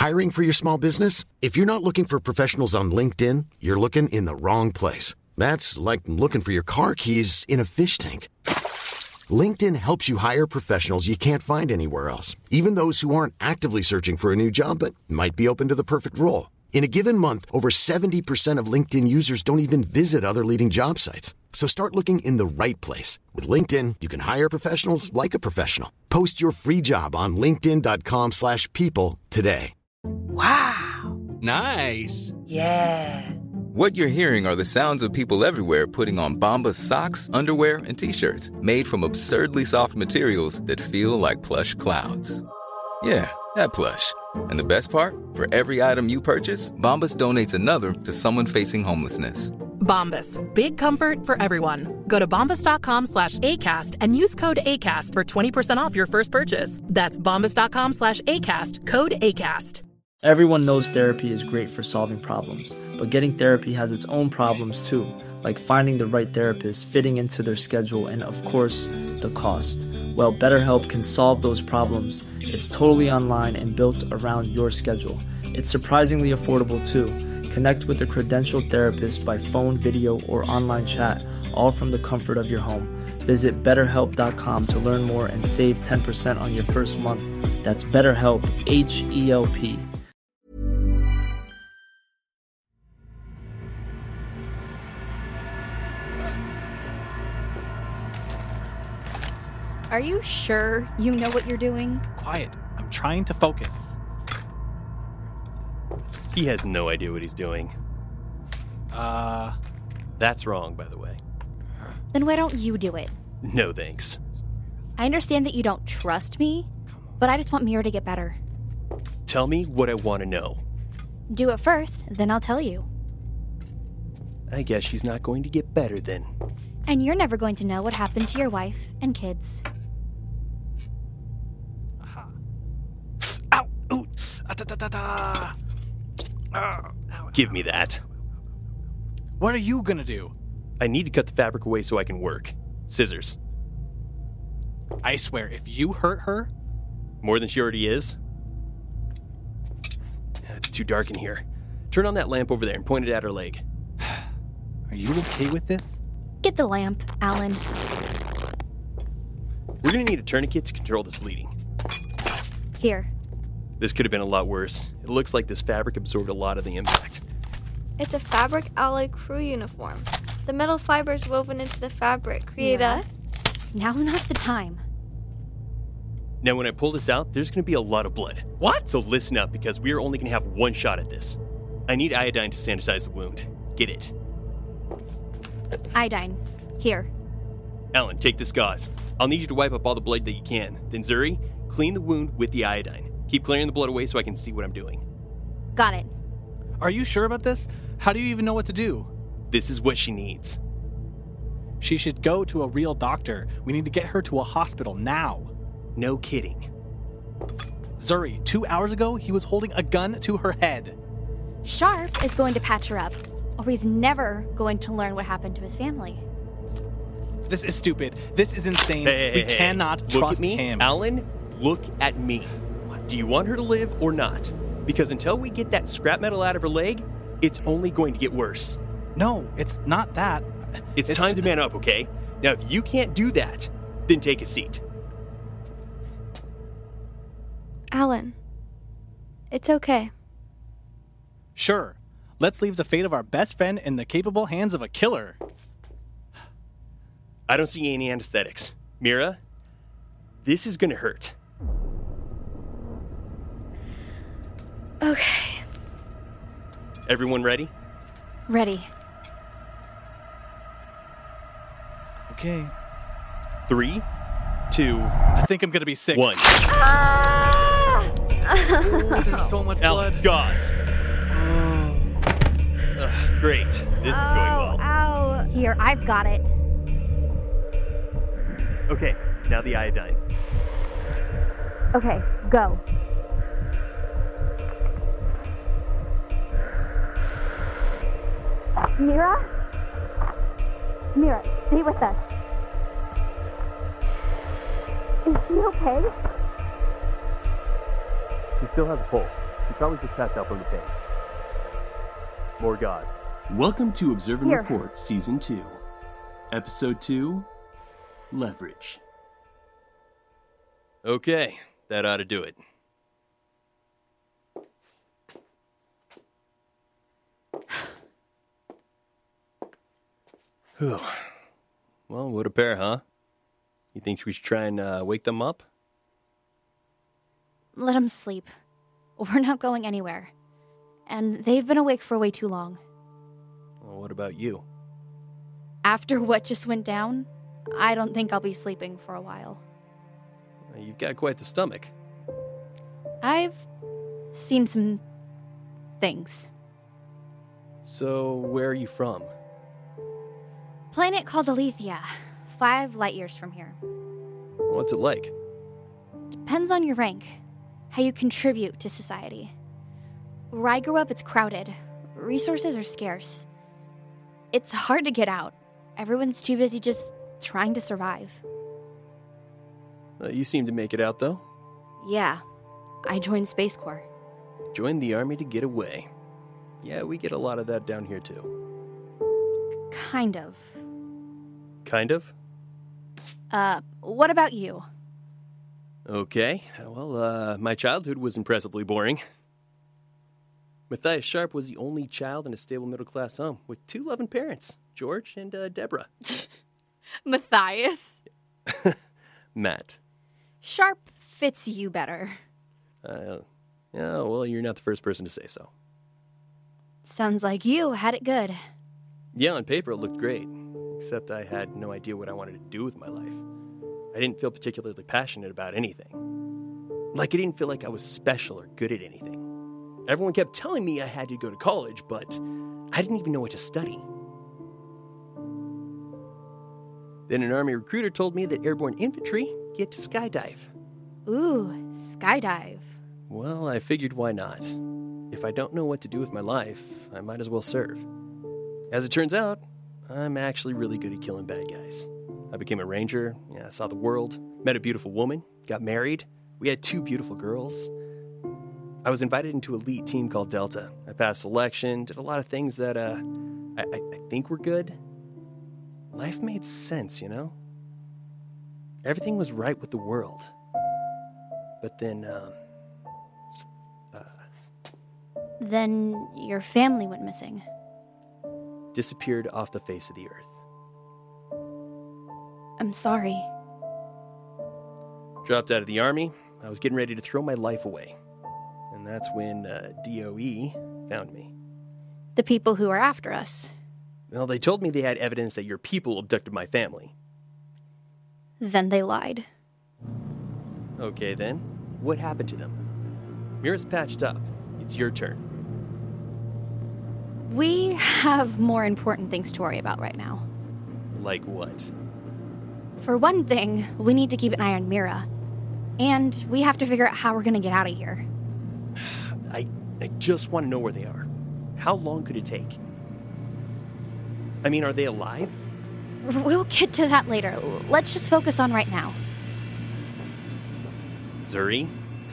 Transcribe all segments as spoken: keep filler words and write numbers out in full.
Hiring for your small business? If you're not looking for professionals on LinkedIn, you're looking in the wrong place. That's like looking for your car keys in a fish tank. LinkedIn helps you hire professionals you can't find anywhere else, even those who aren't actively searching for a new job but might be open to the perfect role. In a given month, over seventy percent of LinkedIn users don't even visit other leading job sites. So start looking in the right place. With LinkedIn, you can hire professionals like a professional. Post your free job on linkedin.com slash people today. Wow. Nice. Yeah. What you're hearing are the sounds of people everywhere putting on Bombas socks, underwear, and T-shirts made from absurdly soft materials that feel like plush clouds. Yeah, that plush. And the best part? For every item you purchase, Bombas donates another to someone facing homelessness. Bombas. Big comfort for everyone. Go to bombas.com slash ACAST and use code ACAST for twenty percent off your first purchase. That's bombas.com slash ACAST. Code ACAST. Everyone knows therapy is great for solving problems, but getting therapy has its own problems too, like finding the right therapist, fitting into their schedule, and of course, the cost. Well, BetterHelp can solve those problems. It's totally online and built around your schedule. It's surprisingly affordable too. Connect with a credentialed therapist by phone, video, or online chat, all from the comfort of your home. Visit better help dot com to learn more and save ten percent on your first month. That's BetterHelp, H E L P. Are you sure you know what you're doing? Quiet. I'm trying to focus. He has no idea what he's doing. Uh... That's wrong, by the way. Then why don't you do it? No thanks. I understand that you don't trust me, but I just want Mira to get better. Tell me what I want to know. Do it first, then I'll tell you. I guess she's not going to get better then. And you're never going to know what happened to your wife and kids. Aha. Ow! Ooh! Ah, da, da, da, da. Ah, ow, Give ow. me that. What are you gonna do? I need to cut the fabric away so I can work. Scissors. I swear, if you hurt her... More than she already is? It's too dark in here. Turn on that lamp over there and point it at her leg. Are you okay with this? Get the lamp, Alan. We're gonna need a tourniquet to control this bleeding. Here. This could have been a lot worse. It looks like this fabric absorbed a lot of the impact. It's a fabric alloy crew uniform. The metal fibers woven into the fabric create Yeah. a... Now's not the time. Now, when I pull this out, there's going to be a lot of blood. What? So listen up, because we are only going to have one shot at this. I need iodine to sanitize the wound. Get it. Iodine. Here. Alan, take this gauze. I'll need you to wipe up all the blood that you can. Then Zuri, clean the wound with the iodine. Keep clearing the blood away so I can see what I'm doing. Got it. Are you sure about this? How do you even know what to do? This is what she needs. She should go to a real doctor. We need to get her to a hospital now. No kidding. Zuri, two hours ago, he was holding a gun to her head. Sharp is going to patch her up, or he's never going to learn what happened to his family. This is stupid. This is insane. Hey, hey, we hey, cannot look trust at me. him. Alan, look at me. Do you want her to live or not? Because until we get that scrap metal out of her leg, it's only going to get worse. No, it's not that. It's, It's- time to man up, okay? Now, if you can't do that, then take a seat. Alan. It's okay. Sure. Let's leave the fate of our best friend in the capable hands of a killer. I don't see any anesthetics. Mira, this is gonna hurt. Okay. Everyone ready? Ready. Okay. Three, two, I think I'm gonna be sick. one. Oh, there's so much Alan, blood. God. Ugh, great. This is going well. Ow. Here, I've got it. Okay, now the iodine. Okay, go. Mira? Mira, stay with us. Is she okay? She still has a pulse. She Probably just passed out from the pain. More God. Welcome to Observe and Here. Report Season two. Episode two, Leverage. Okay, that ought to do it. Whew. Well, what a pair, huh? You think we should try and uh, wake them up? Let them sleep. We're not going anywhere. And they've been awake for way too long. Well, what about you? After what just went down, I don't think I'll be sleeping for a while. You've got quite the stomach. I've seen some things. So, where are you from? Planet called Alethea, five light years from here. What's it like? Depends on your rank, how you contribute to society. Where I grew up, it's crowded. Resources are scarce. It's hard to get out. Everyone's too busy just trying to survive. Uh, you seem to make it out, though. Yeah, I joined Space Corps. Joined the army to get away. Yeah, we get a lot of that down here, too. Kind of. Kind of? Uh, what about you? Okay, well, uh, my childhood was impressively boring. Matthias Sharp was the only child in a stable middle-class home with two loving parents, George and uh, Deborah. Matthias? Matt. Sharp fits you better. Uh, yeah, well, you're not the first person to say so. Sounds like you had it good. Yeah, on paper it looked great, except I had no idea what I wanted to do with my life. I didn't feel particularly passionate about anything. Like I didn't feel like I was special or good at anything. Everyone kept telling me I had to go to college, but I didn't even know what to study. Then an army recruiter told me that airborne infantry get to skydive. Ooh, skydive. Well, I figured why not? If I don't know what to do with my life, I might as well serve. As it turns out, I'm actually really good at killing bad guys. I became a ranger, yeah, I saw the world, met a beautiful woman, got married. We had two beautiful girls. I was invited into an elite team called Delta. I passed selection, did a lot of things that uh, I, I, I think were good. Life made sense, you know? Everything was right with the world. But then, um... Uh, Then your family went missing. disappeared off the face of the earth. I'm sorry. Dropped out of the army. I was getting ready to throw my life away. And that's when uh, D O E found me. The people who are after us. Well, they told me they had evidence that your people abducted my family. Then they lied. Okay, then. What happened to them? Mira's patched up. It's your turn. We have more important things to worry about right now. Like what? For one thing, we need to keep an eye on Mira. And we have to figure out how we're going to get out of here. I, I just want to know where they are. How long could it take? I mean, are they alive? We'll get to that later. Let's just focus on right now. Zuri?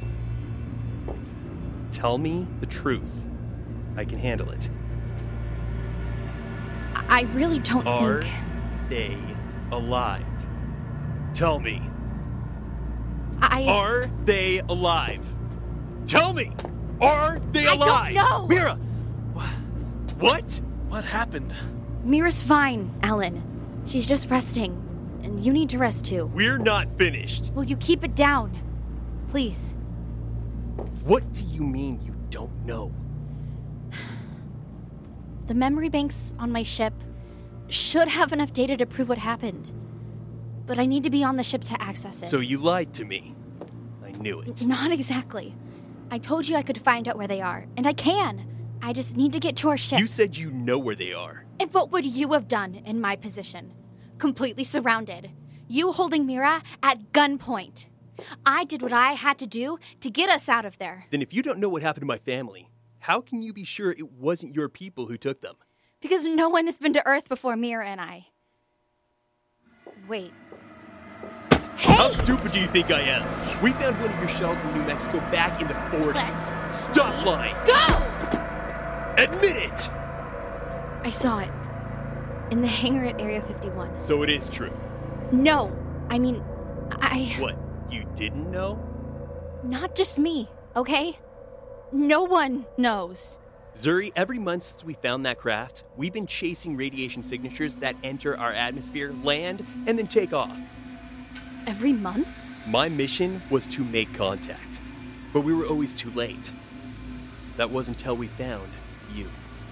Tell me the truth. I can handle it. I really don't Are think... they alive? Tell me. I... Are they alive? Tell me! Are they I alive? don't know! Mira! What? What happened? Mira's fine, Alan. She's just resting. And you need to rest too. We're not finished. Will you keep it down? Please. What do you mean you don't know? The memory banks on my ship should have enough data to prove what happened. But I need to be on the ship to access it. So you lied to me. I knew it. Not exactly. I told you I could find out where they are, and I can. I just need to get to our ship. You said you know where they are. And what would you have done in my position? Completely surrounded. You holding Mira at gunpoint. I did what I had to do to get us out of there. Then if you don't know what happened to my family, how can you be sure it wasn't your people who took them? Because no one has been to Earth before Mira and I. Wait. Hey! How stupid do you think I am? We found one of your shells in New Mexico back in the forties. Let Stop lying! Go! Admit it! I saw it. In the hangar at Area fifty-one. So it is true. No, I mean, I... What, you didn't know? Not just me, okay? No one knows. Zuri, every month since we found that craft, we've been chasing radiation signatures that enter our atmosphere, land, and then take off. Every month? My mission was to make contact, but we were always too late. That was until we found you.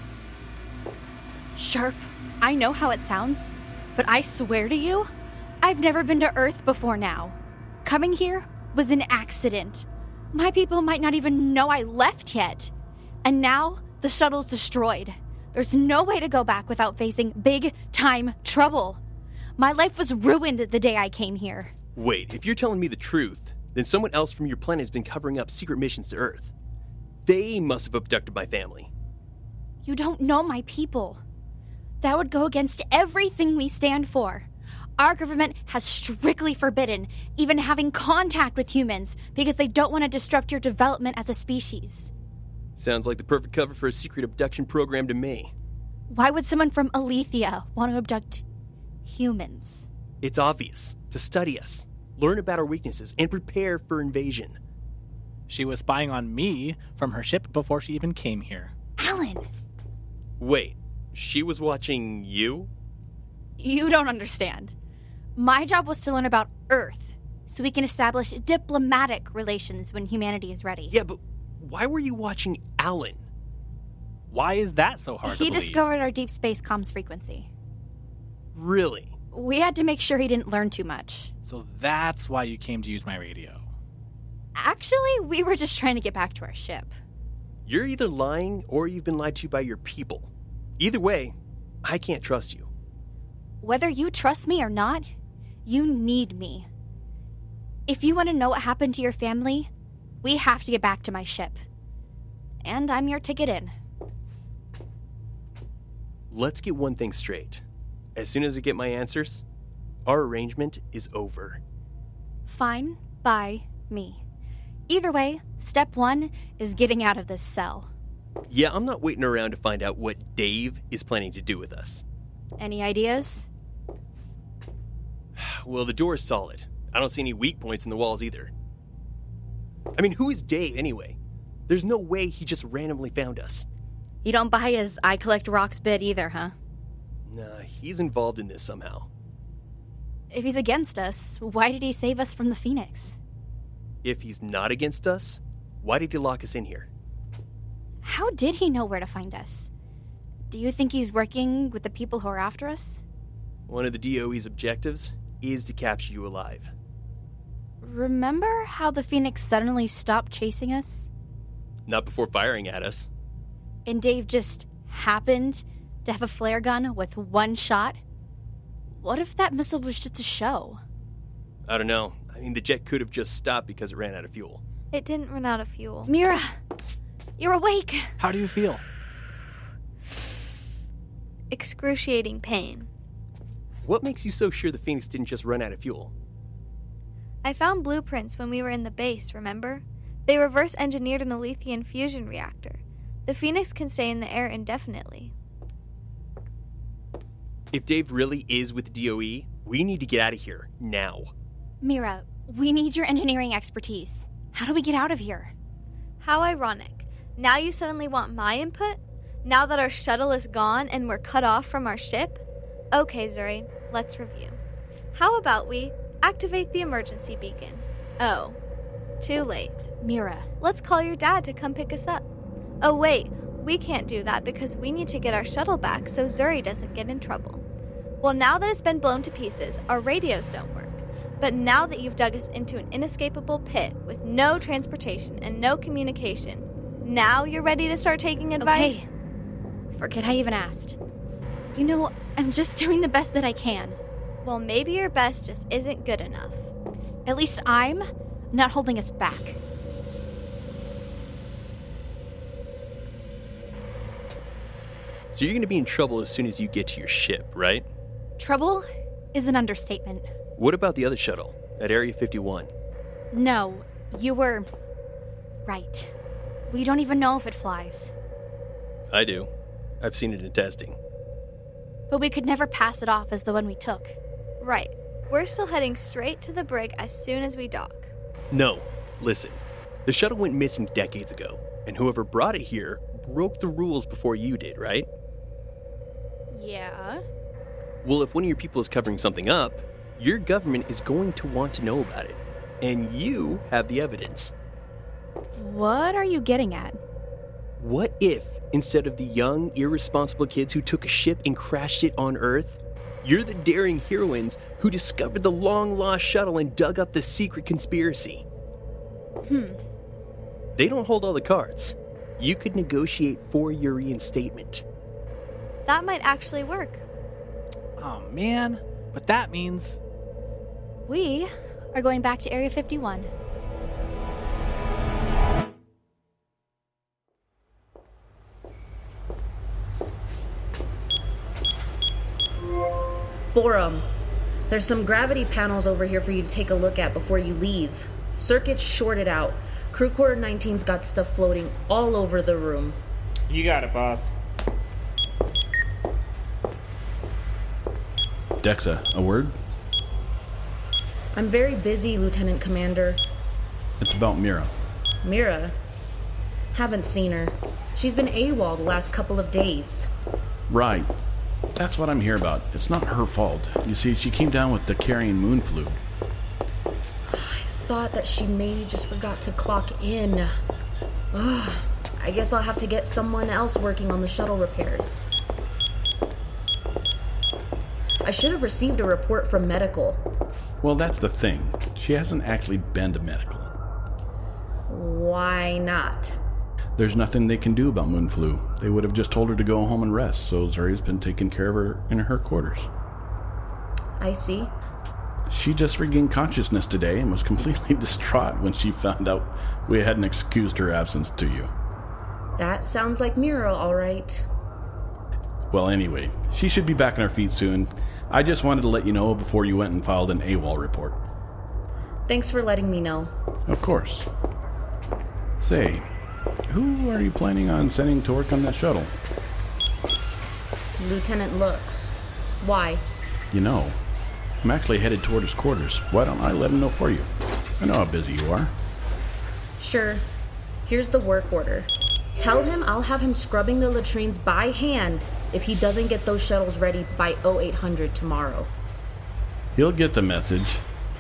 Sharp, I know how it sounds, but I swear to you, I've never been to Earth before now. Coming here was an accident. My people might not even know I left yet. And now, the shuttle's destroyed. There's no way to go back without facing big-time trouble. My life was ruined the day I came here. Wait, if you're telling me the truth, then someone else from your planet has been covering up secret missions to Earth. They must have abducted my family. You don't know my people. That would go against everything we stand for. Our government has strictly forbidden even having contact with humans because they don't want to disrupt your development as a species. Sounds like the perfect cover for a secret abduction program to me. Why would someone from Alethea want to abduct humans? It's obvious. To study us, learn about our weaknesses, and prepare for invasion. She was spying on me from her ship before she even came here. Alan! Wait, she was watching you? You don't understand. My job was to learn about Earth, so we can establish diplomatic relations when humanity is ready. Yeah, but why were you watching Alan? Why is that so hard He to believe? discovered our deep space comms frequency. Really? We had to make sure he didn't learn too much. So that's why you came to use my radio. Actually, we were just trying to get back to our ship. You're either lying or you've been lied to by your people. Either way, I can't trust you. Whether you trust me or not, you need me. If you want to know what happened to your family, we have to get back to my ship. And I'm your ticket in. Let's get one thing straight. As soon as I get my answers, our arrangement is over. Fine by me. Either way, step one is getting out of this cell. Yeah, I'm not waiting around to find out what Dave is planning to do with us. Any ideas? Well, the door is solid. I don't see any weak points in the walls either. I mean, who is Dave anyway? There's no way he just randomly found us. You don't buy his I collect rocks bit either, huh? Nah, he's involved in this somehow. If he's against us, why did he save us from the Phoenix? If he's not against us, why did he lock us in here? How did he know where to find us? Do you think he's working with the people who are after us? One of the D O E's objectives is to capture you alive. Remember how the Phoenix suddenly stopped chasing us? Not before firing at us. And Dave just happened to have a flare gun with one shot? What if that missile was just a show? I don't know. I mean, the jet could have just stopped because it ran out of fuel. It didn't run out of fuel. Mira, you're awake. How do you feel? Excruciating pain. What makes you so sure the Phoenix didn't just run out of fuel? I found blueprints when we were in the base, remember? They reverse engineered an Alethian fusion reactor. The Phoenix can stay in the air indefinitely. If Dave really is with the D O E, we need to get out of here, now. Mira, we need your engineering expertise. How do we get out of here? How ironic. Now you suddenly want my input? Now that our shuttle is gone and we're cut off from our ship? Okay, Zuri, let's review. How about we activate the emergency beacon? Oh, too late. Mira. Let's call your dad to come pick us up. Oh wait, we can't do that because we need to get our shuttle back so Zuri doesn't get in trouble. Well, now that it's been blown to pieces, our radios don't work. But now that you've dug us into an inescapable pit with no transportation and no communication, now you're ready to start taking advice? Okay. Forget I even asked. You know, I'm just doing the best that I can. Well, maybe your best just isn't good enough. At least I'm not holding us back. So you're going to be in trouble as soon as you get to your ship, right? Trouble is an understatement. What about the other shuttle? at Area fifty-one. No, you were right. We don't even know if it flies. I do. I've seen it in testing. But we could never pass it off as the one we took. Right. We're still heading straight to the brig as soon as we dock. No. Listen. The shuttle went missing decades ago, and whoever brought it here broke the rules before you did, right? Yeah. Well, if one of your people is covering something up, your government is going to want to know about it. And you have the evidence. What are you getting at? What if, instead of the young, irresponsible kids who took a ship and crashed it on Earth, you're the daring heroines who discovered the long-lost shuttle and dug up the secret conspiracy? Hmm. They don't hold all the cards. You could negotiate for your reinstatement. That might actually work. Oh, man. But that means... We are going back to Area fifty-one. Borum, there's some gravity panels over here for you to take a look at before you leave. Circuits shorted out. Crew Quarter nineteen's got stuff floating all over the room. You got it, boss. Dexa, a word? I'm very busy, Lieutenant Commander. It's about Mira. Mira? Haven't seen her. She's been AWOL the last couple of days. Right. That's what I'm here about. It's not her fault. You see, she came down with the carrying moon flu. I thought that she maybe just forgot to clock in. Ugh. I guess I'll have to get someone else working on the shuttle repairs. I should have received a report from medical. Well, that's the thing. She hasn't actually been to medical. Why not? There's nothing they can do about moon flu. They would have just told her to go home and rest, so Zuri's been taking care of her in her quarters. I see. She just regained consciousness today and was completely distraught when she found out we hadn't excused her absence to you. That sounds like Mira, all right. Well, anyway, she should be back on her feet soon. I just wanted to let you know before you went and filed an AWOL report. Thanks for letting me know. Of course. Say, who are you planning on sending to work on that shuttle? Lieutenant Looks. Why? You know, I'm actually headed toward his quarters. Why don't I let him know for you? I know how busy you are. Sure. Here's the work order. Tell him I'll have him scrubbing the latrines by hand if he doesn't get those shuttles ready by oh eight hundred tomorrow. He'll get the message.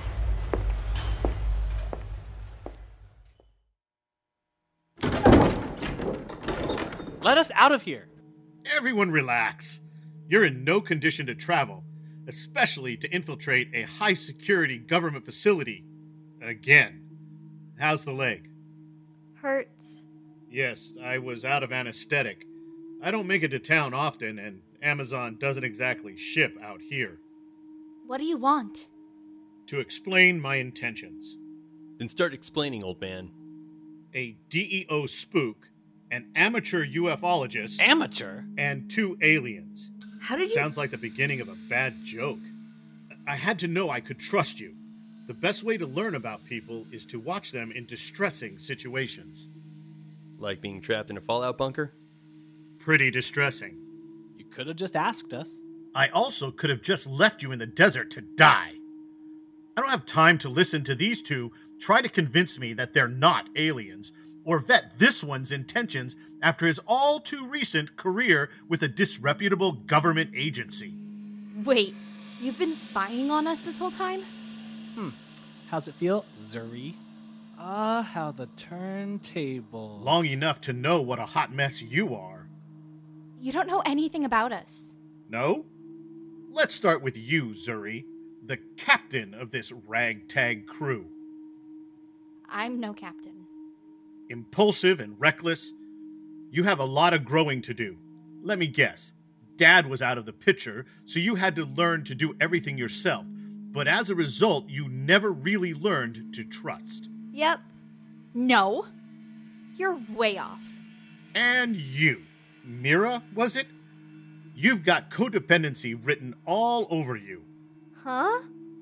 Let us out of here. Everyone relax. You're in no condition to travel, especially to infiltrate a high-security government facility. Again. How's the leg? Hurts. Yes, I was out of anesthetic. I don't make it to town often, and Amazon doesn't exactly ship out here. What do you want? To explain my intentions. Then start explaining, old man. A D E O spook, an amateur ufologist... Amateur? And two aliens. How did you... Sounds like the beginning of a bad joke. I had to know I could trust you. The best way to learn about people is to watch them in distressing situations. Like being trapped in a fallout bunker? Pretty distressing. You could have just asked us. I also could have just left you in the desert to die. I don't have time to listen to these two try to convince me that they're not aliens, or vet this one's intentions after his all-too-recent career with a disreputable government agency. Wait, you've been spying on us this whole time? Hmm. How's it feel, Zuri? Ah, uh, how the turntable. Long enough to know what a hot mess you are. You don't know anything about us. No? Let's start with you, Zuri, the captain of this ragtag crew. I'm no captain. Impulsive and reckless. You have a lot of growing to do. Let me guess. Dad was out of the picture, so you had to learn to do everything yourself. But as a result, you never really learned to trust. Yep. No. You're way off. And you. Mira, was it? You've got codependency written all over you. Huh?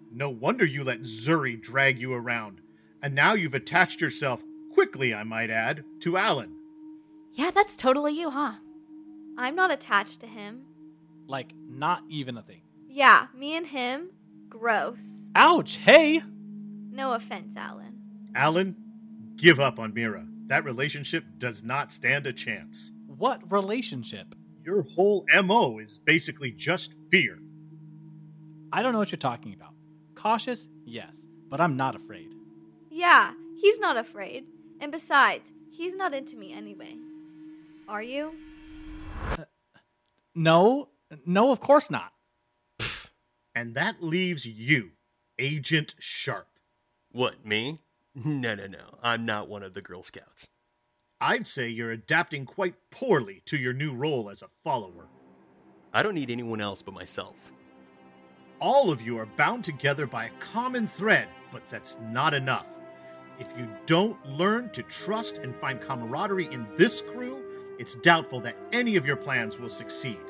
No wonder you let Zuri drag you around. And now you've attached yourself, quickly I might add, to Alan. Yeah, that's totally you, huh? I'm not attached to him. Like, not even a thing. Yeah, me and him, gross. Ouch, hey! No offense, Alan. Alan, give up on Mira. That relationship does not stand a chance. What relationship? Your whole M O is basically just fear. I don't know what you're talking about. Cautious, yes, but I'm not afraid. Yeah, he's not afraid. And besides, he's not into me anyway. Are you? Uh, no, no, of course not. And that leaves you, Agent Sharp. What, me? No, no, no. I'm not one of the Girl Scouts. I'd say you're adapting quite poorly to your new role as a follower. I don't need anyone else but myself. All of you are bound together by a common thread, but that's not enough. If you don't learn to trust and find camaraderie in this crew, it's doubtful that any of your plans will succeed.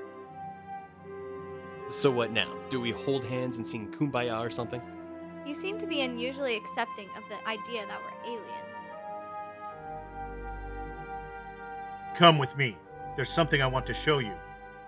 So what now? Do we hold hands and sing Kumbaya or something? You seem to be unusually accepting of the idea that we're aliens. Come with me. There's something I want to show you.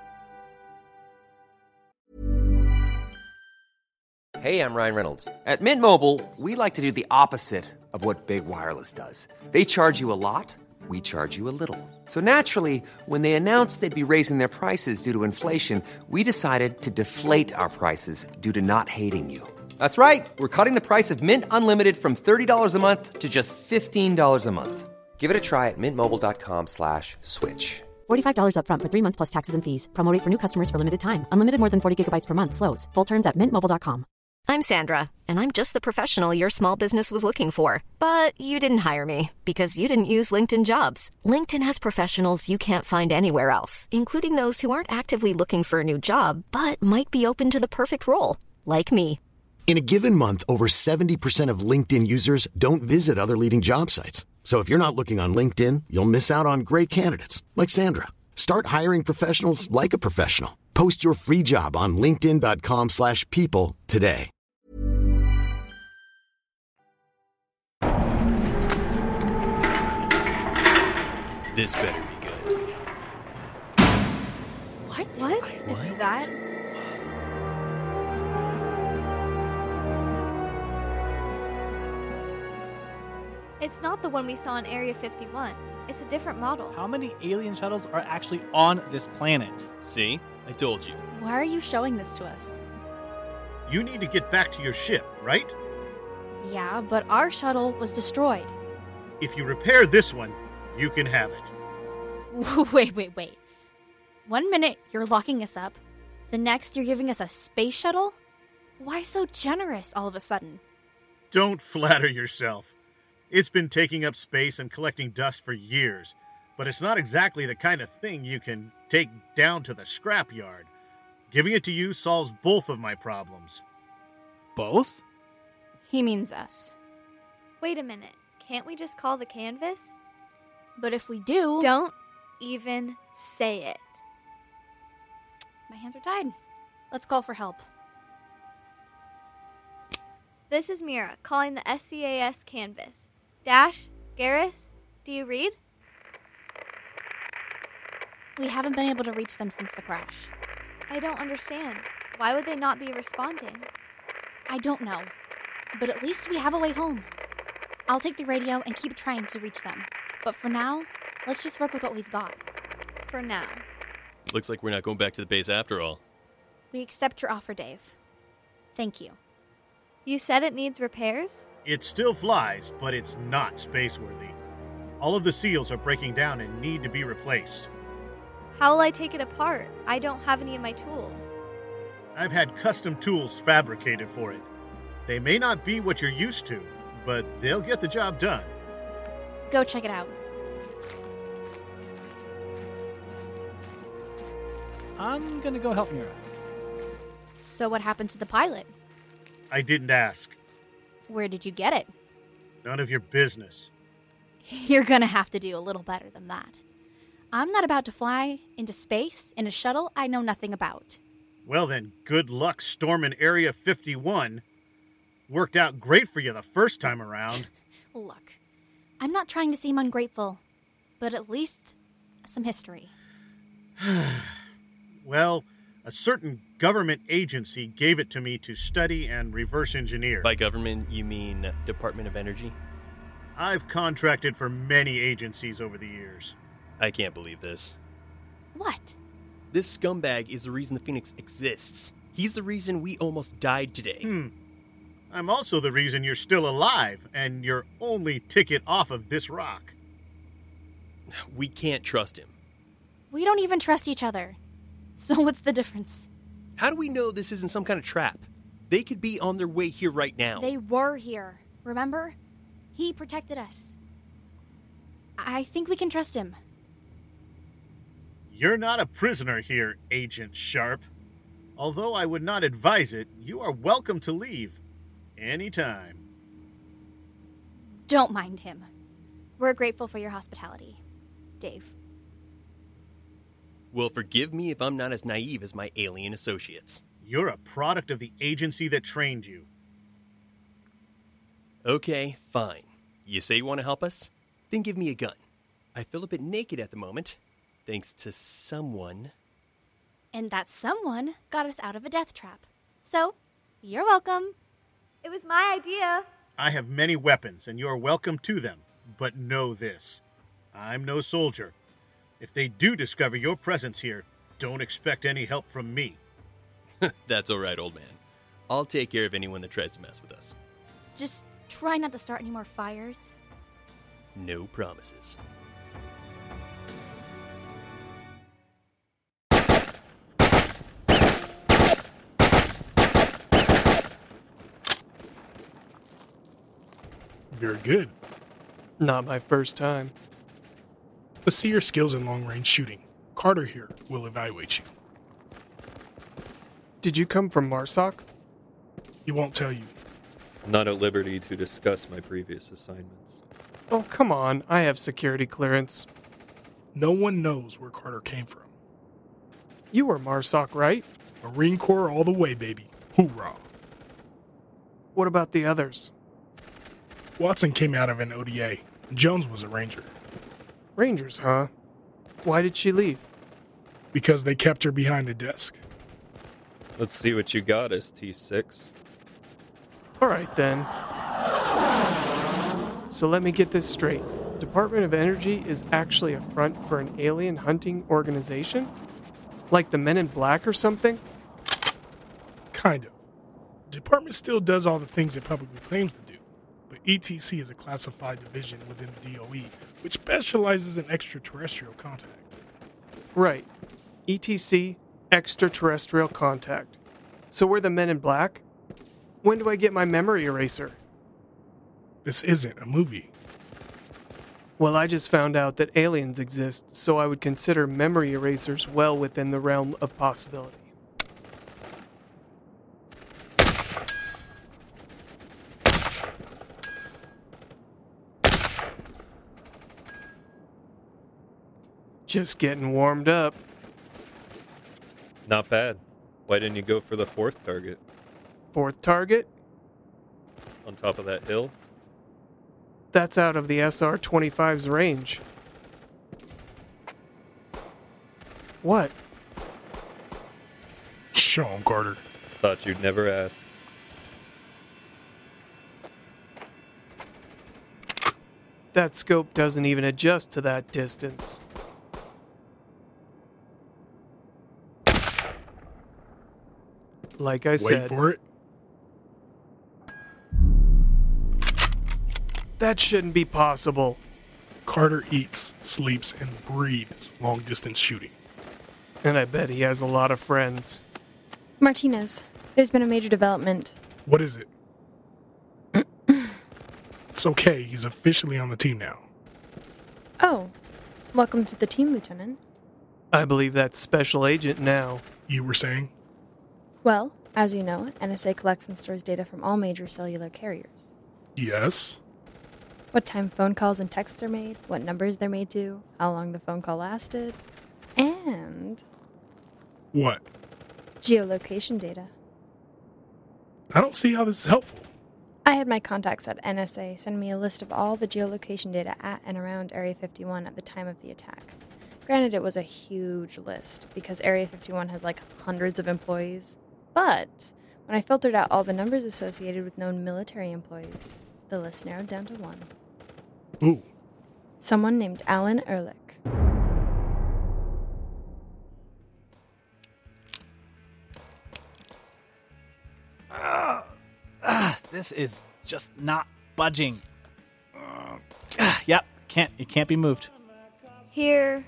Hey, I'm Ryan Reynolds. At Mint Mobile, we like to do the opposite of what Big Wireless does. They charge you a lot, we charge you a little. So naturally, when they announced they'd be raising their prices due to inflation, we decided to deflate our prices due to not hating you. That's right. We're cutting the price of Mint Unlimited from thirty dollars a month to just fifteen dollars a month. Give it a try at mintmobile.com slash switch. forty-five dollars up front for three months plus taxes and fees. Promo rate for new customers for limited time. Unlimited more than forty gigabytes per month. Slows full terms at mint mobile dot com. I'm Sandra, and I'm just the professional your small business was looking for. But you didn't hire me because you didn't use LinkedIn Jobs. LinkedIn has professionals you can't find anywhere else, including those who aren't actively looking for a new job, but might be open to the perfect role, like me. In a given month, over seventy percent of LinkedIn users don't visit other leading job sites. So if you're not looking on LinkedIn, you'll miss out on great candidates like Sandra. Start hiring professionals like a professional. Post your free job on linkedin.com slash people today. This better be good. What? What? What? Is that? It's not the one we saw in Area fifty-one. It's a different model. How many alien shuttles are actually on this planet? See? I told you. Why are you showing this to us? You need to get back to your ship, right? Yeah, but our shuttle was destroyed. If you repair this one, you can have it. Wait, wait, wait. One minute you're locking us up. The next you're giving us a space shuttle? Why so generous all of a sudden? Don't flatter yourself. It's been taking up space and collecting dust for years, but it's not exactly the kind of thing you can take down to the scrapyard. Giving it to you solves both of my problems. Both? He means us. Wait a minute. Can't we just call the canvas? But if we do... Don't even say it. My hands are tied. Let's call for help. This is Mira, calling the S C A S canvas. Dash, Garrus, do you read? We haven't been able to reach them since the crash. I don't understand. Why would they not be responding? I don't know. But at least we have a way home. I'll take the radio and keep trying to reach them. But for now, let's just work with what we've got. For now. Looks like we're not going back to the base after all. We accept your offer, Dave. Thank you. You said it needs repairs? It still flies, but it's not space-worthy. All of the seals are breaking down and need to be replaced. How will I take it apart? I don't have any of my tools. I've had custom tools fabricated for it. They may not be what you're used to, but they'll get the job done. Go check it out. I'm gonna go help Mira. So what happened to the pilot? I didn't ask. Where did you get it? None of your business. You're gonna have to do a little better than that. I'm not about to fly into space in a shuttle I know nothing about. Well then, good luck storming Area fifty-one. Worked out great for you the first time around. Look, I'm not trying to seem ungrateful, but at least some history. Well, a certain government agency gave it to me to study and reverse engineer. By government, you mean Department of Energy? I've contracted for many agencies over the years. I can't believe this. What? This scumbag is the reason the Phoenix exists. He's the reason we almost died today. Hmm. I'm also the reason you're still alive and your only ticket off of this rock. We can't trust him. We don't even trust each other. So what's the difference? How do we know this isn't some kind of trap? They could be on their way here right now. They were here, remember? He protected us. I think we can trust him. You're not a prisoner here, Agent Sharp. Although I would not advise it, you are welcome to leave. Anytime. Don't mind him. We're grateful for your hospitality, Dave. Well, forgive me if I'm not as naive as my alien associates. You're a product of the agency that trained you. Okay, fine. You say you want to help us? Then give me a gun. I feel a bit naked at the moment, thanks to someone. And that someone got us out of a death trap. So, you're welcome. It was my idea. I have many weapons, and you're welcome to them. But know this. I'm no soldier. If they do discover your presence here, don't expect any help from me. That's all right, old man. I'll take care of anyone that tries to mess with us. Just try not to start any more fires. No promises. Very good. Not my first time. Let's see your skills in long-range shooting. Carter here will evaluate you. Did you come from MARSOC? He won't tell you. I'm not at liberty to discuss my previous assignments. Oh, come on. I have security clearance. No one knows where Carter came from. You were MARSOC, right? Marine Corps all the way, baby. Hoorah. What about the others? Watson came out of an O D A. Jones was a Ranger. Rangers, huh? Why did she leave? Because they kept her behind a desk. Let's see what you got, S T six. All right, then. So let me get this straight. Department of Energy is actually a front for an alien hunting organization? Like the Men in Black or something? Kind of. The department still does all the things it publicly claims to do. But E T C is a classified division within the D O E, which specializes in extraterrestrial contact. Right. E T C, extraterrestrial contact. So we're the Men in Black? When do I get my memory eraser? This isn't a movie. Well, I just found out that aliens exist, so I would consider memory erasers well within the realm of possibility. Just getting warmed up. Not bad. Why didn't you go for the fourth target? Fourth target? On top of that hill? That's out of the S R twenty-five's range. What? Show him, Carter. Thought you'd never ask. That scope doesn't even adjust to that distance. Like I said... Wait for it. That shouldn't be possible. Carter eats, sleeps, and breathes long-distance shooting. And I bet he has a lot of friends. Martinez, there's been a major development. What is it? It's okay. He's officially on the team now. Oh, welcome to the team, Lieutenant. I believe that's Special Agent now. You were saying? Well, as you know, N S A collects and stores data from all major cellular carriers. Yes. What time phone calls and texts are made, what numbers they're made to, how long the phone call lasted, and... What? Geolocation data. I don't see how this is helpful. I had my contacts at N S A send me a list of all the geolocation data at and around Area fifty-one at the time of the attack. Granted, it was a huge list because Area fifty-one has like hundreds of employees. But when I filtered out all the numbers associated with known military employees, the list narrowed down to one. Ooh. Someone named Alan Ehrlich. Uh, uh, this is just not budging. Uh, uh, yep, can't it can't be moved. Here.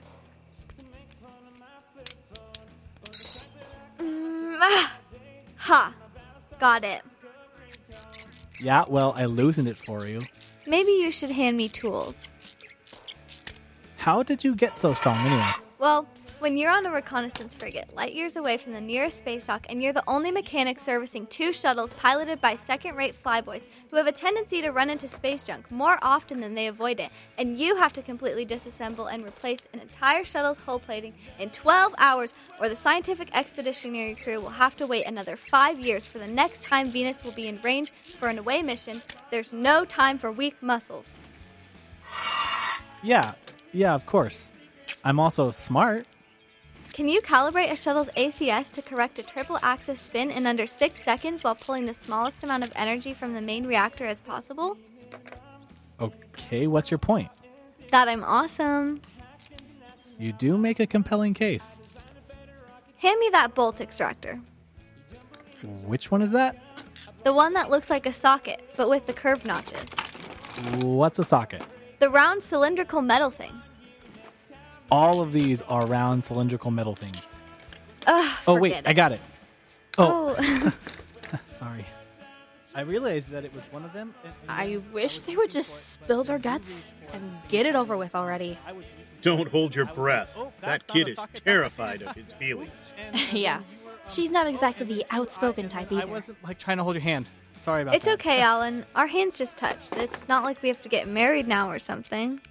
Mm, ah. Ha. Got it. Yeah, well, I loosened it for you. Maybe you should hand me tools. How did you get so strong anyway? Well, when you're on a reconnaissance frigate, light years away from the nearest space dock, and you're the only mechanic servicing two shuttles piloted by second-rate flyboys who have a tendency to run into space junk more often than they avoid it, and you have to completely disassemble and replace an entire shuttle's hull plating in twelve hours, or the scientific expeditionary crew will have to wait another five years for the next time Venus will be in range for an away mission, there's no time for weak muscles. Yeah, yeah, of course. I'm also smart. Can you calibrate a shuttle's A C S to correct a triple-axis spin in under six seconds while pulling the smallest amount of energy from the main reactor as possible? Okay, what's your point? That I'm awesome. You do make a compelling case. Hand me that bolt extractor. Which one is that? The one that looks like a socket, but with the curved notches. What's a socket? The round cylindrical metal thing. All of these are round cylindrical metal things. Ugh, oh, wait, it. I got it. Oh. oh. Sorry. I realized that it was one of them. And, and I wish they would just spill their guts and get it over with already. Don't hold your breath. That kid is terrified of his feelings. Yeah. She's not exactly the outspoken type either. I wasn't like trying to hold your hand. Sorry about it's that. It's okay, Alan. Our hands just touched. It's not like we have to get married now or something.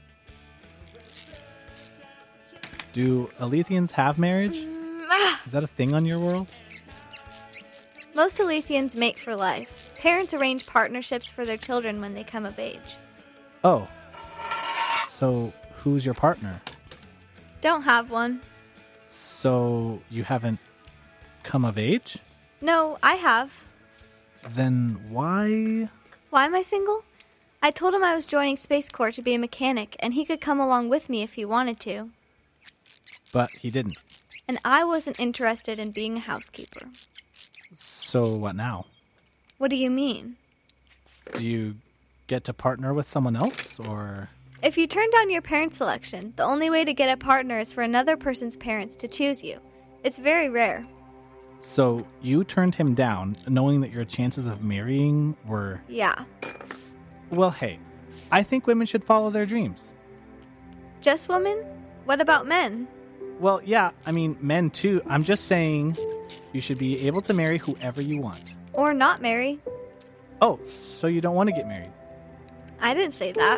Do Alethians have marriage? Mm, ah. Is that a thing on your world? Most Alethians mate for life. Parents arrange partnerships for their children when they come of age. Oh. So, who's your partner? Don't have one. So, you haven't come of age? No, I have. Then why? Why am I single? I told him I was joining Space Corps to be a mechanic, and he could come along with me if he wanted to. But he didn't. And I wasn't interested in being a housekeeper. So what now? What do you mean? Do you get to partner with someone else, or...? If you turn down your parent selection, the only way to get a partner is for another person's parents to choose you. It's very rare. So you turned him down, knowing that your chances of marrying were... Yeah. Well, hey, I think women should follow their dreams. Just women? What about men? Well, yeah, I mean, men too. I'm just saying you should be able to marry whoever you want. Or not marry. Oh, so you don't want to get married? I didn't say that.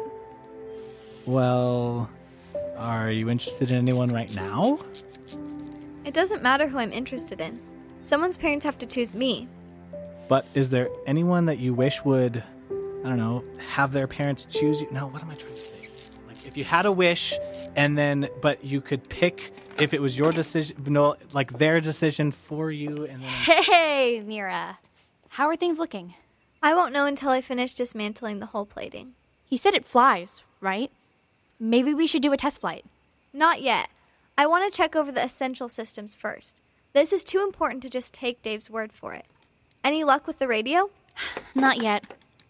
Well, are you interested in anyone right now? It doesn't matter who I'm interested in. Someone's parents have to choose me. But is there anyone that you wish would, I don't know, have their parents choose you? No, what am I trying to say? Like, if you had a wish, and then, but you could pick if it was your decision, no, like their decision for you, and then... Hey, Mira. How are things looking? I won't know until I finish dismantling the hull plating. He said it flies, right? Maybe we should do a test flight. Not yet. I want to check over the essential systems first. This is too important to just take Dave's word for it. Any luck with the radio? Not yet.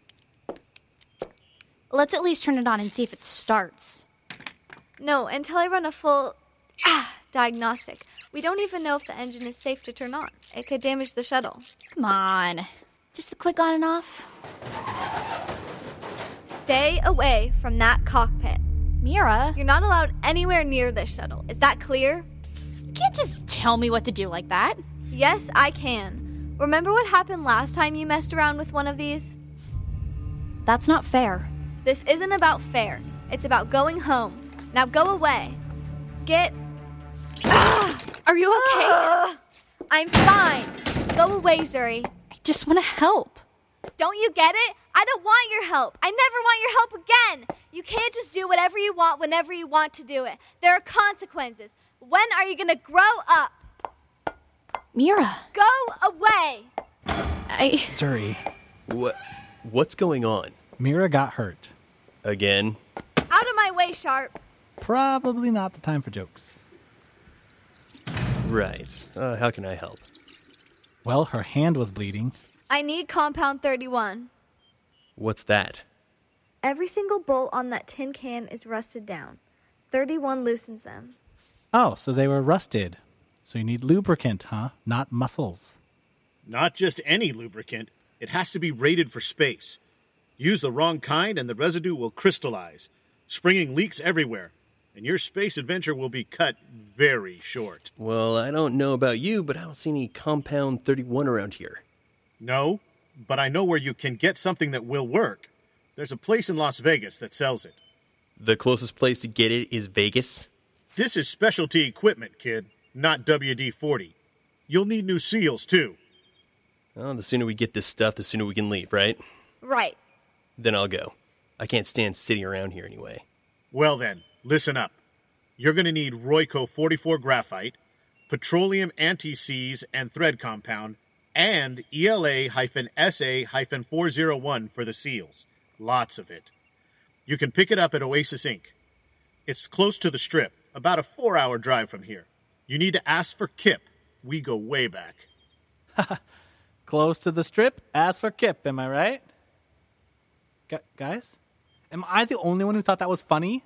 Let's at least turn it on and see if it starts. No, until I run a full ah, diagnostic. We don't even know if the engine is safe to turn on. It could damage the shuttle. Come on. Just a quick on and off. Stay away from that cockpit. Mira? You're not allowed anywhere near this shuttle. Is that clear? You can't just tell me what to do like that. Yes, I can. Remember what happened last time you messed around with one of these? That's not fair. This isn't about fair. It's about going home. Now go away. Get... Ah! Are you okay? Ah! I'm fine. Go away, Zuri. I just want to help. Don't you get it? I I don't want your help. I never want your help again. You can't just do whatever you want whenever you want to do it. There are consequences. When are you gonna grow up? Mira. Go away. I... Zuri. What? What's going on? Mira got hurt. Again? Out of my way, Sharp. Probably not the time for jokes. Right. Uh, how can I help? Well, her hand was bleeding. I need compound thirty-one. What's that? Every single bolt on that tin can is rusted down. thirty-one loosens them. Oh, so they were rusted. So you need lubricant, huh? Not muscles. Not just any lubricant. It has to be rated for space. Use the wrong kind and the residue will crystallize, springing leaks everywhere, and your space adventure will be cut very short. Well, I don't know about you, but I don't see any compound thirty-one around here. No, but I know where you can get something that will work. There's a place in Las Vegas that sells it. The closest place to get it is Vegas? This is specialty equipment, kid, not W D forty. You'll need new seals, too. Well, the sooner we get this stuff, the sooner we can leave, right? Right. Then I'll go. I can't stand sitting around here anyway. Well then, listen up. You're going to need Royco forty-four graphite, petroleum anti-seize and thread compound, and E L A S A four oh one for the seals. Lots of it. You can pick it up at Oasis Incorporated. It's close to the Strip, about a four-hour drive from here. You need to ask for Kip. We go way back. Close to the Strip, ask for Kip, am I right? Gu- guys? Am I the only one who thought that was funny?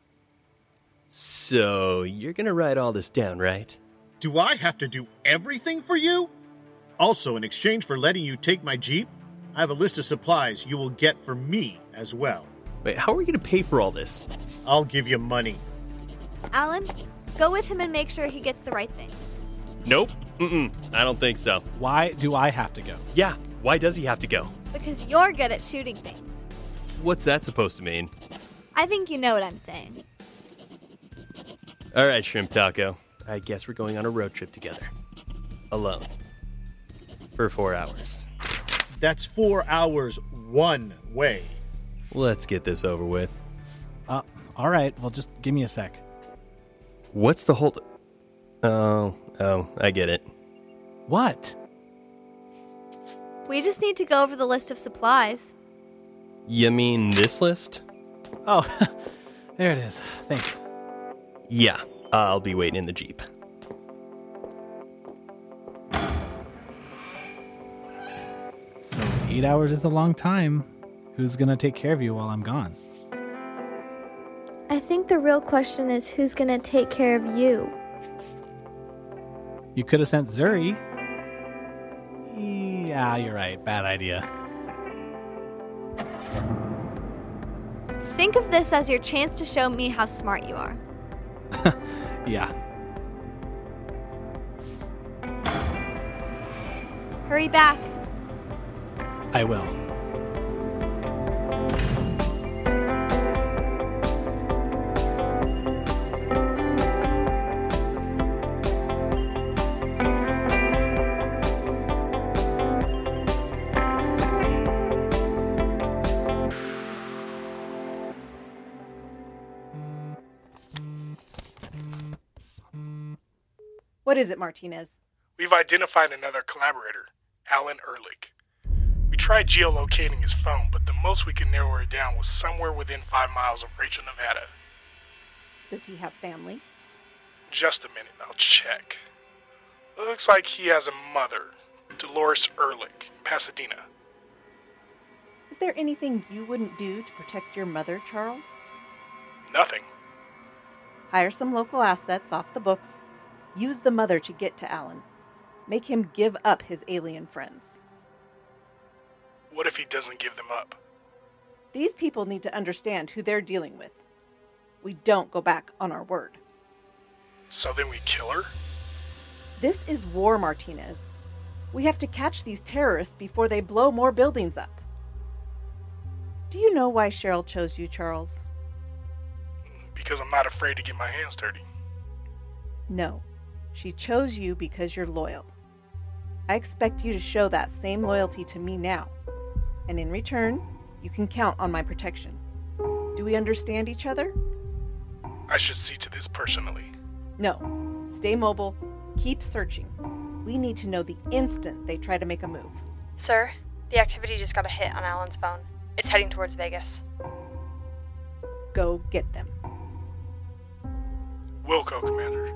So, you're gonna write all this down, right? Do I have to do everything for you? Also, in exchange for letting you take my Jeep, I have a list of supplies you will get for me as well. Wait, how are we gonna pay for all this? I'll give you money. Alan, go with him and make sure he gets the right things. Nope. Mm-mm. I don't think so. Why do I have to go? Yeah, why does he have to go? Because you're good at shooting things. What's that supposed to mean? I think you know what I'm saying. All right, Shrimp Taco. I guess we're going on a road trip together. Alone. For four hours. That's four hours one way. Let's get this over with. Uh, all right. Well, just give me a sec. What's the whole... Oh, oh, I get it. What? We just need to go over the list of supplies. You mean this list? Oh, there it is. Thanks. Yeah, I'll be waiting in the Jeep. So eight hours is a long time. Who's going to take care of you while I'm gone? I think the real question is who's going to take care of you? You could have sent Zuri. Yeah, you're right. Bad idea. Think of this as your chance to show me how smart you are. Yeah. Hurry back. I will. What is it, Martinez? We've identified another collaborator, Alan Ehrlich. We tried geolocating his phone, but the most we could narrow it down was somewhere within five miles of Rachel, Nevada. Does he have family? Just a minute, I'll check. Looks like he has a mother, Dolores Ehrlich, in Pasadena. Is there anything you wouldn't do to protect your mother, Charles? Nothing. Hire some local assets off the books. Use the mother to get to Alan. Make him give up his alien friends. What if he doesn't give them up? These people need to understand who they're dealing with. We don't go back on our word. So then we kill her? This is war, Martinez. We have to catch these terrorists before they blow more buildings up. Do you know why Cheryl chose you, Charles? Because I'm not afraid to get my hands dirty. No. She chose you because you're loyal. I expect you to show that same loyalty to me now. And in return, You can count on my protection. Do we understand each other? I should see to this personally. No. Stay mobile. Keep searching. We need to know the instant they try to make a move. Sir, the activity just got a hit on Alan's phone. It's heading towards Vegas. Go get them. Wilco, Commander.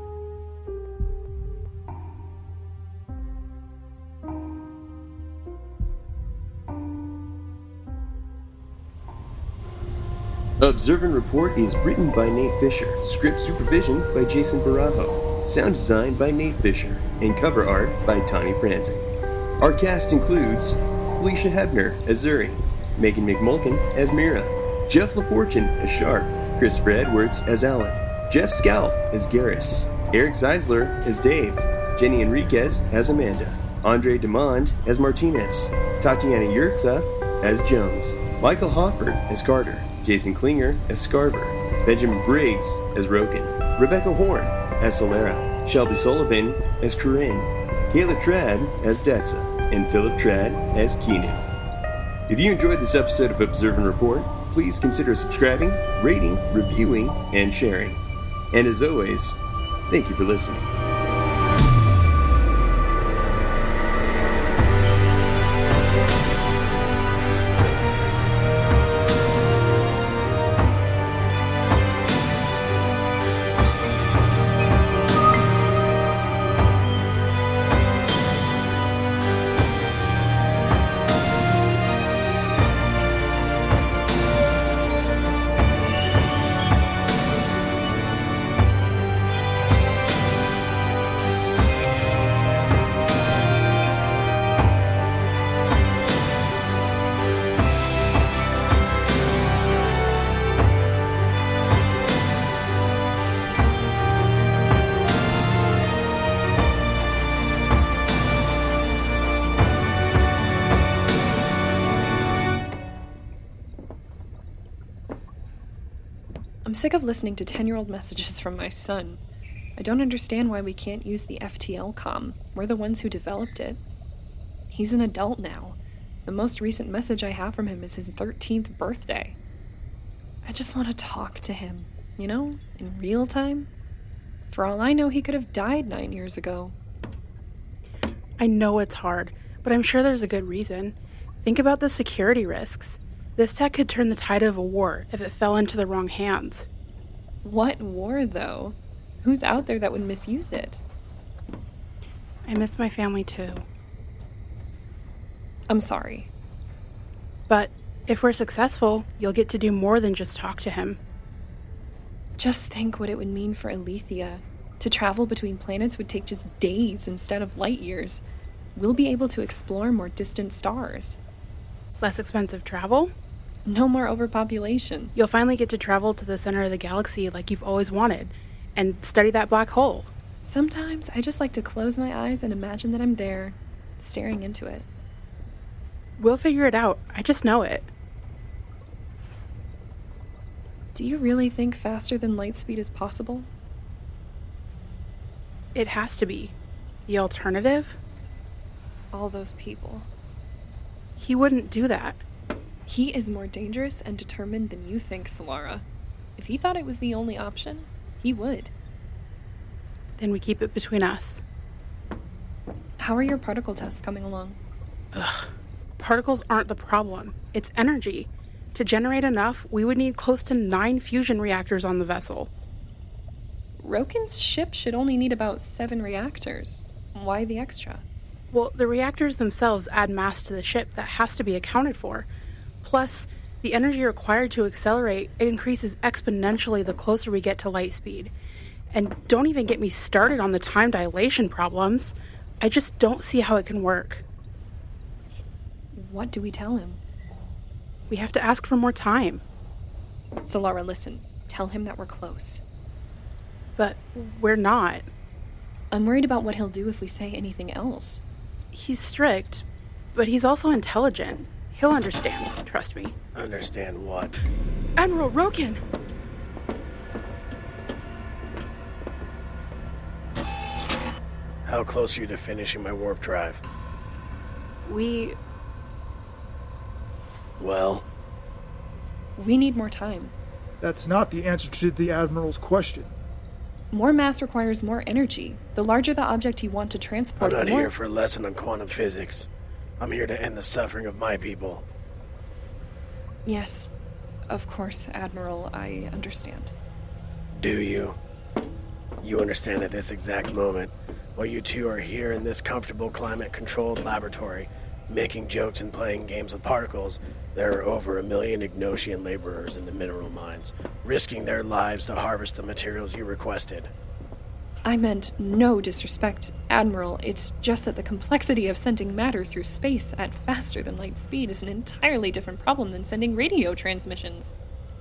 Observe and Report is written by Nate Fisher, script supervision by Jason Barajo, sound design by Nate Fisher, and cover art by Tani Franzen. Our cast includes Felicia Hebner as Zuri, Megan McMulkin as Mira, Jeff LaFortune as Sharp, Christopher Edwards as Alan, Jeff Scalf as Garrus, Eric Zeisler as Dave, Jenny Enriquez as Amanda, Andre Demond as Martinez, Tatiana Yurtza as Jones, Michael Hofford as Carter, Jason Klinger as Scarver, Benjamin Briggs as Roken, Rebecca Horn as Solera, Shelby Sullivan as Corinne, Kayla Trad as Dexa, and Philip Trad as Keanu. If you enjoyed this episode of Observe and Report, please consider subscribing, rating, reviewing, and sharing. And as always, thank you for listening. I'm sick of listening to ten-year-old messages from my son. I don't understand why we can't use the F T L comm. We're the ones who developed it. He's an adult now. The most recent message I have from him is his thirteenth birthday. I just want to talk to him, you know, in real time. For all I know, he could have died nine years ago. I know it's hard, but I'm sure there's a good reason. Think about the security risks. This tech could turn the tide of a war if it fell into the wrong hands. What war, though? Who's out there that would misuse it? I miss my family, too. I'm sorry. But if we're successful, you'll get to do more than just talk to him. Just think what it would mean for Alethea. To travel between planets would take just days instead of light years. We'll be able to explore more distant stars. Less expensive travel? No more overpopulation. You'll finally get to travel to the center of the galaxy like you've always wanted, and study that black hole. Sometimes I just like to close my eyes and imagine that I'm there, staring into it. We'll figure it out. I just know it. Do you really think faster than light speed is possible? It has to be. The alternative? All those people. He wouldn't do that. He is more dangerous and determined than you think, Solara. If he thought it was the only option, he would. Then we keep it between us. How are your particle tests coming along? Ugh. Particles aren't the problem. It's energy. To generate enough, we would need close to nine fusion reactors on the vessel. Roken's ship should only need about seven reactors. Why the extra? Well, the reactors themselves add mass to the ship that has to be accounted for. Plus, the energy required to accelerate it increases exponentially the closer we get to light speed. And don't even get me started on the time dilation problems. I just don't see how it can work. What do we tell him? We have to ask for more time. Solara, listen. Tell him that we're close. But we're not. I'm worried about what he'll do if we say anything else. He's strict, but he's also intelligent. He'll understand, trust me. Understand what? Admiral Roken! How close are you to finishing my warp drive? We... Well? We need more time. That's not the answer to the Admiral's question. More mass requires more energy. The larger the object you want to I'm transport, not the more... here for a lesson on quantum physics. I'm here to end the suffering of my people. Yes, of course, Admiral, I understand. Do you? You understand at this exact moment, while you two are here in this comfortable climate-controlled laboratory, making jokes and playing games with particles, there are over a million Ignatian laborers in the mineral mines, risking their lives to harvest the materials you requested. I meant no disrespect, Admiral. It's just that the complexity of sending matter through space at faster than light speed is an entirely different problem than sending radio transmissions.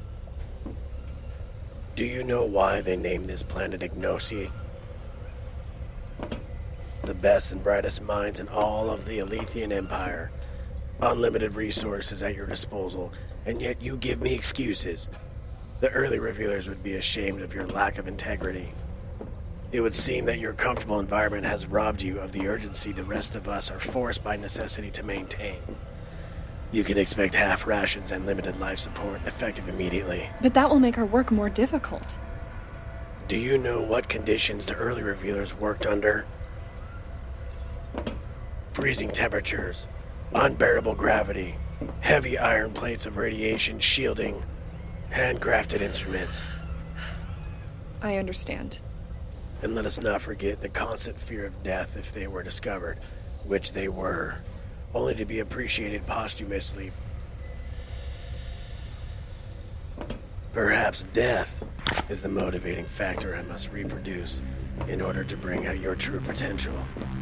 Do you know why they named this planet Ignosi? The best and brightest minds in all of the Alethian Empire. Unlimited resources at your disposal, and yet you give me excuses. The early revealers would be ashamed of your lack of integrity. It would seem that your comfortable environment has robbed you of the urgency the rest of us are forced by necessity to maintain. You can expect half rations and limited life support effective immediately. But that will make our work more difficult. Do you know what conditions the early revealers worked under? Freezing temperatures, unbearable gravity, heavy iron plates of radiation shielding, handcrafted instruments. I understand. And let us not forget the constant fear of death if they were discovered, which they were, only to be appreciated posthumously. Perhaps death is the motivating factor I must reproduce in order to bring out your true potential.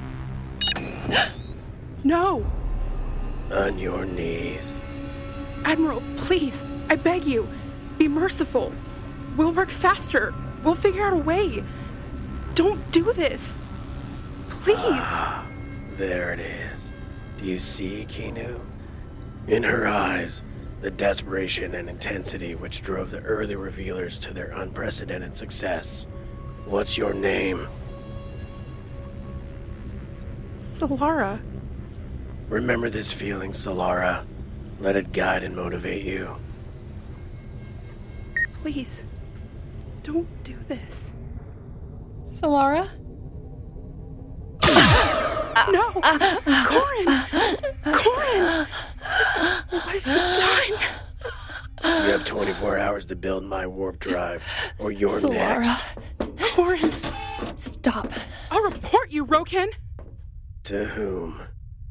No! On your knees. Admiral, please, I beg you, be merciful. We'll work faster. We'll figure out a way. Don't do this. Please. Ah, there it is. Do you see, Kinu? In her eyes, the desperation and intensity which drove the early revealers to their unprecedented success. What's your name? Solara. Remember this feeling, Solara. Let it guide and motivate you. Please, don't do this. Solara? No! Corin! Corin! What have you done? You have twenty-four hours to build my warp drive, or you're Solara. next. Corin! Stop. I'll report you, Roken! To whom?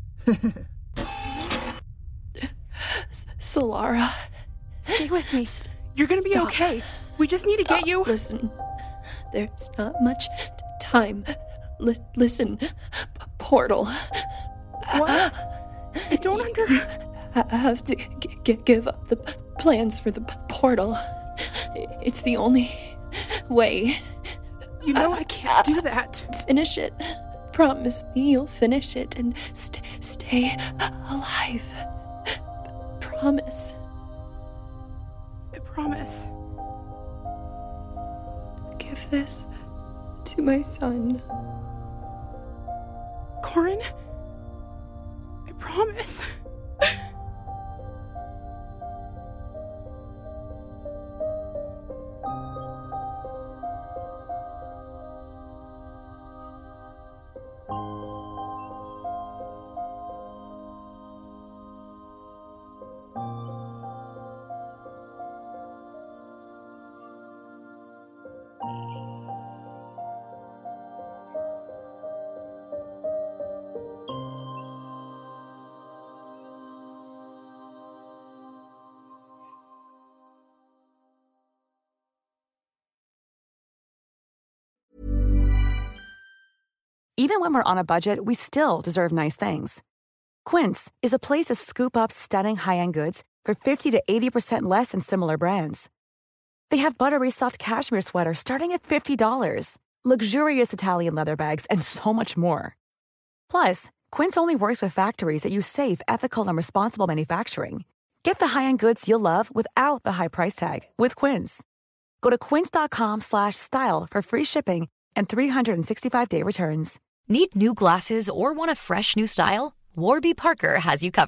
Solara. Stay with me. You're gonna be Stop. okay. We just need Stop. to get you. Listen, there's not much t- time. Li- listen, P- portal. What? I don't under... I have to g- g- give up the p- plans for the p- portal. It's the only way. You know I can't do that. Finish it. Promise me you'll finish it and st- stay alive. Promise. I promise. Give this to my son. Corin? I promise. Even when we're on a budget, we still deserve nice things. Quince is a place to scoop up stunning high-end goods for fifty to eighty percent less than similar brands. They have buttery soft cashmere sweaters starting at fifty dollars, luxurious Italian leather bags, and so much more. Plus, Quince only works with factories that use safe, ethical, and responsible manufacturing. Get the high-end goods you'll love without the high price tag with Quince. Go to quince.com slash style for free shipping and three sixty-five day returns. Need new glasses or want a fresh new style? Warby Parker has you covered.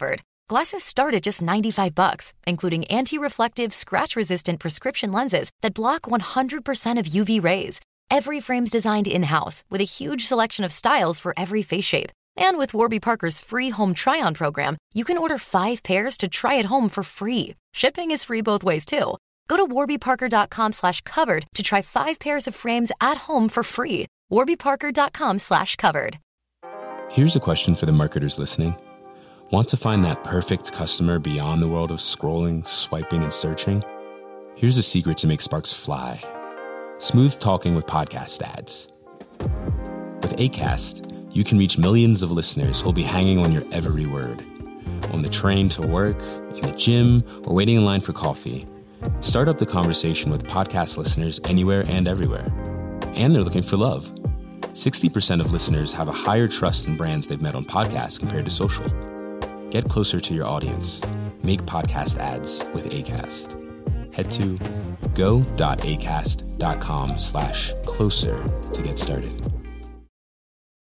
Glasses start at just ninety-five bucks, including anti-reflective, scratch-resistant prescription lenses that block one hundred percent of U V rays. Every frame's designed in-house with a huge selection of styles for every face shape. And with Warby Parker's free home try-on program, you can order five pairs to try at home for free. Shipping is free both ways, too. Go to warbyparker.com slash covered to try five pairs of frames at home for free. warbyparker.com slash covered. Here's a question for the marketers listening. Want to find that perfect customer beyond the world of scrolling, swiping, and searching? Here's a secret to make sparks fly. Smooth talking with podcast ads. With Acast, you can reach millions of listeners who'll be hanging on your every word. On the train to work, in the gym, or waiting in line for coffee. Start up the conversation with podcast listeners anywhere and everywhere. And they're looking for love. sixty percent of listeners have a higher trust in brands they've met on podcasts compared to social. Get closer to your audience. Make podcast ads with Acast. Head to go.acast.com slash closer to get started.